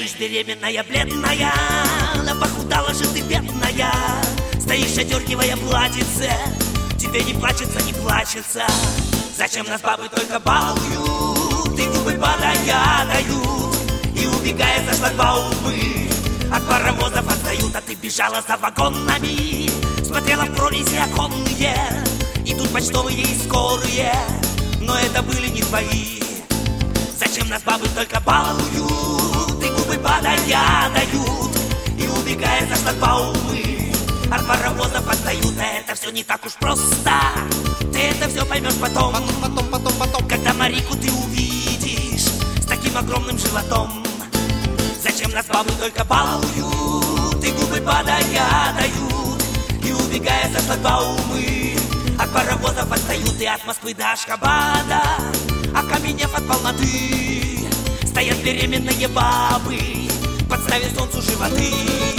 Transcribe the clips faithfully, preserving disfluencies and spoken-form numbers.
Стоишь беременная, бледная, на похудала же ты, бедная. Стоишь, одергивая платьице, тебе не плачется, не плачется. Зачем нас бабы только балуют, и губы падая дают, и убегая за шлагбаумы, от паровозов отстают. А ты бежала за вагонами, смотрела в прорези оконные. Идут почтовые и скорые, но это были не твои. Зачем нас бабы только балуют, и губы падая дают, и убегая за шлагбаумы, от паровозов отстают. А это все не так уж просто, ты это все поймешь потом, потом, потом, потом, потом, когда Марику ты увидишь с таким огромным животом. Зачем нас бабы только балуют, и губы падая дают, и убегая за шлагбаумы, от паровозов отстают. И от Москвы до Ашхабада, окаменев от полноты, стоят беременные бабы, подставив солнцу животы.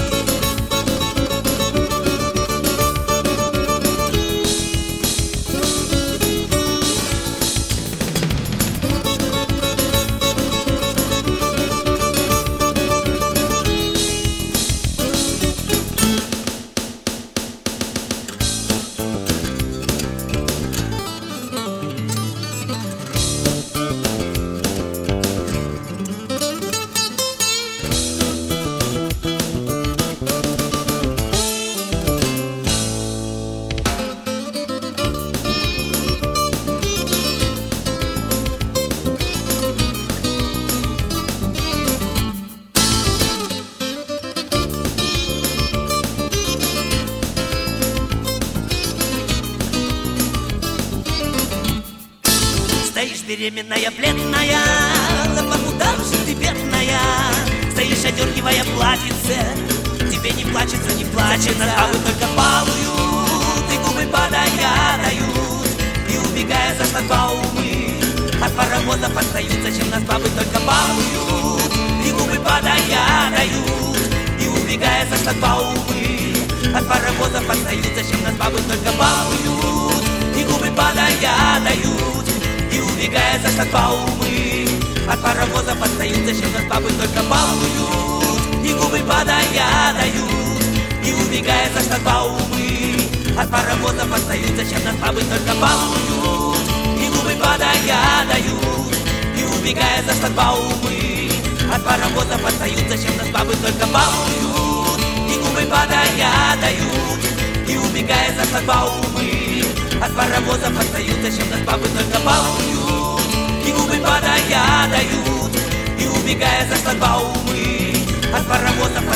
Стоишь беременная, бледная, на похудав же ты, бедная. Стоишь, одергивая платьице, тебе не плачется, не плачется. Бабы только балуют, и губы падая дают, и убегая за шлагбаумы, от паровозов отстают. Зачем нас бабы только балуют, и губы падая дают, и убегая за шлагбаумы, от паровозов отстают. Зачем нас бабы только балуют, и губы падая дают, и убегая за шлагбаумы, от паровозов отстают. Зачем нас бабы только балуют, и губы падая дают, и убегая за шлагбаумы, от паровозов отстают. Зачем нас бабы только балуют, и губы падая дают, и убегая за шлагбаумы, от паровозов отстают. Зачем нас бабы только балуют, и губы падая дают, и убегая за шлагбаумы, от паровозов отстают. Зачем нас бабы только балуют, и губы падая дают, и убегая за шлагбаумы, от паровозов